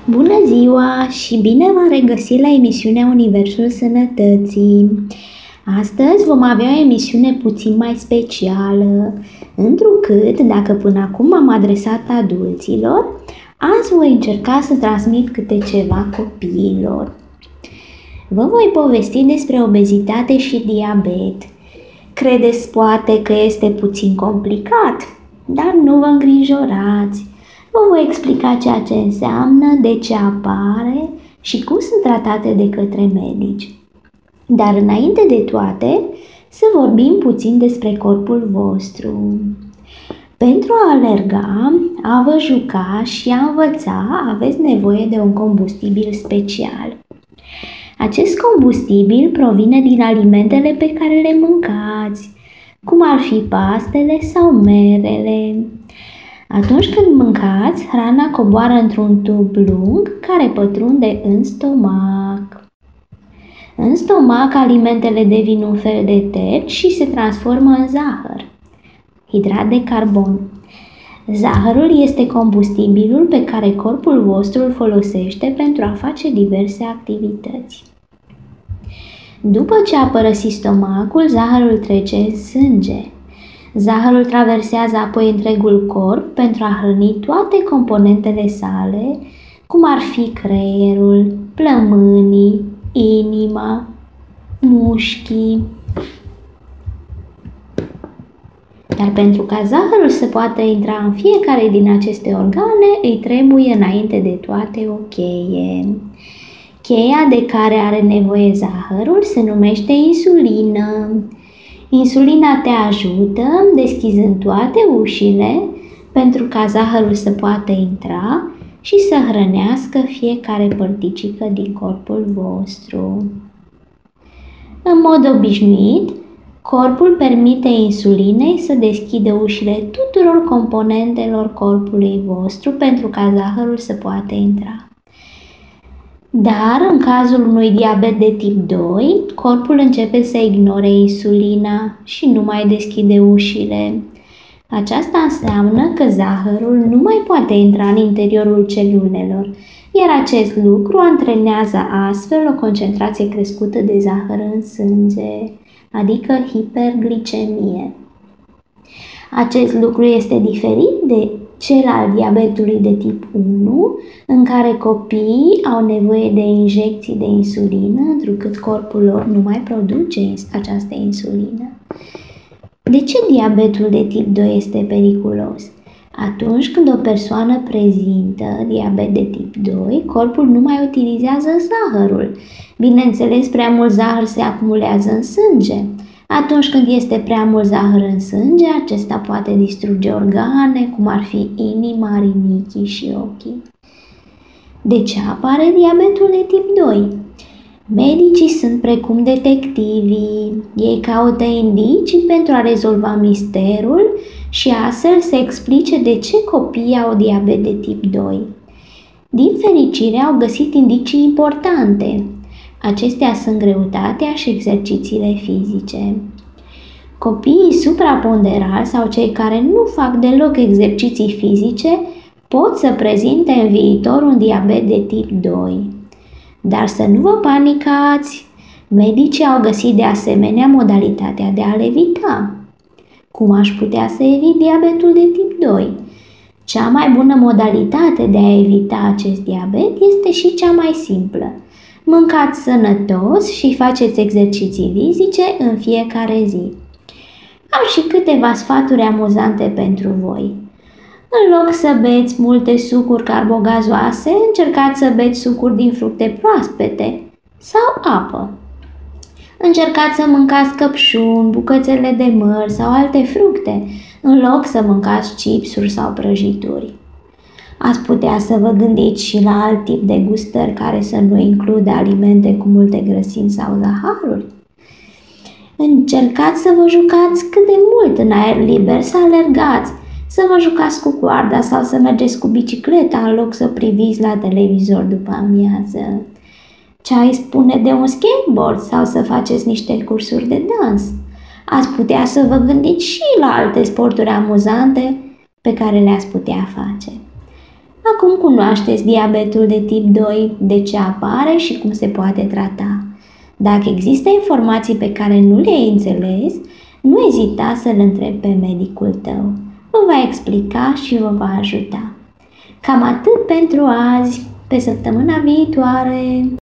Bună ziua și bine v-am regăsit la emisiunea Universul Sănătății. Astăzi vom avea o emisiune puțin mai specială, întrucât, dacă până acum m-am adresat adulților, azi voi încerca să transmit câte ceva copiilor. Vă voi povesti despre obezitate și diabet. Credeți poate că este puțin complicat, dar nu vă îngrijorați. Vă voi explica ceea ce înseamnă, de ce apare și cum sunt tratate de către medici. Dar înainte de toate, să vorbim puțin despre corpul vostru. Pentru a alerga, a vă juca și a învăța, aveți nevoie de un combustibil special. Acest combustibil provine din alimentele pe care le mâncați, cum ar fi pastele sau merele. Atunci când mâncați, hrana coboară într-un tub lung care pătrunde în stomac. În stomac, alimentele devin un fel de terci și se transformă în zahăr, hidrat de carbon. Zahărul este combustibilul pe care corpul vostru îl folosește pentru a face diverse activități. După ce a părăsit stomacul, zahărul trece în sânge. Zahărul traversează apoi întregul corp pentru a hrăni toate componentele sale, cum ar fi creierul, plămânii, inima, mușchii. Dar pentru ca zahărul să poată intra în fiecare din aceste organe, îi trebuie înainte de toate o cheie. Cheia de care are nevoie zahărul se numește insulină. Insulina te ajută deschizând toate ușile pentru ca zahărul să poată intra și să hrănească fiecare părticică din corpul vostru. În mod obișnuit, corpul permite insulinei să deschidă ușile tuturor componentelor corpului vostru pentru ca zahărul să poată intra. Dar, în cazul unui diabet de tip 2, corpul începe să ignore insulina și nu mai deschide ușile. Aceasta înseamnă că zahărul nu mai poate intra în interiorul celulelor, iar acest lucru antrenează astfel o concentrație crescută de zahăr în sânge, adică hiperglicemie. Acest lucru este diferit de cel al diabetului de tip 1, în care copiii au nevoie de injecții de insulină, întrucât corpul lor nu mai produce această insulină. De ce diabetul de tip 2 este periculos? Atunci când o persoană prezintă diabet de tip 2, corpul nu mai utilizează zahărul. Bineînțeles, prea mult zahăr se acumulează în sânge. Atunci când este prea mult zahăr în sânge, acesta poate distruge organe, cum ar fi inima, rinichii și ochii. De ce apare diabetul de tip 2? Medicii sunt precum detectivii. Ei caută indicii pentru a rezolva misterul și astfel să explice de ce copiii au diabet de tip 2. Din fericire, au găsit indicii importante. Acestea sunt greutatea și exercițiile fizice. Copiii supraponderali sau cei care nu fac deloc exerciții fizice pot să prezinte în viitor un diabet de tip 2. Dar să nu vă panicați, medicii au găsit de asemenea modalitatea de a-l evita. Cum aș putea să evit diabetul de tip 2? Cea mai bună modalitate de a evita acest diabet este și cea mai simplă. Mâncați sănătos și faceți exerciții fizice în fiecare zi. Am și câteva sfaturi amuzante pentru voi. În loc să beți multe sucuri carbogazoase, încercați să beți sucuri din fructe proaspete sau apă. Încercați să mâncați căpșuni, bucățele de măr sau alte fructe, în loc să mâncați chipsuri sau prăjituri. Ați putea să vă gândiți și la alt tip de gustări care să nu includă alimente cu multe grăsimi sau zaharuri. Încercați să vă jucați cât de mult în aer liber, să alergați, să vă jucați cu coarda sau să mergeți cu bicicleta în loc să priviți la televizor după amiază. Ce ai spune de un skateboard sau să faceți niște cursuri de dans? Ați putea să vă gândiți și la alte sporturi amuzante pe care le-ați putea face. Acum cunoașteți diabetul de tip 2, de ce apare și cum se poate trata. Dacă există informații pe care nu le-ai înțeles, nu ezita să-l întrebi pe medicul tău. Vă va explica și vă va ajuta. Cam atât pentru azi. Pe săptămâna viitoare!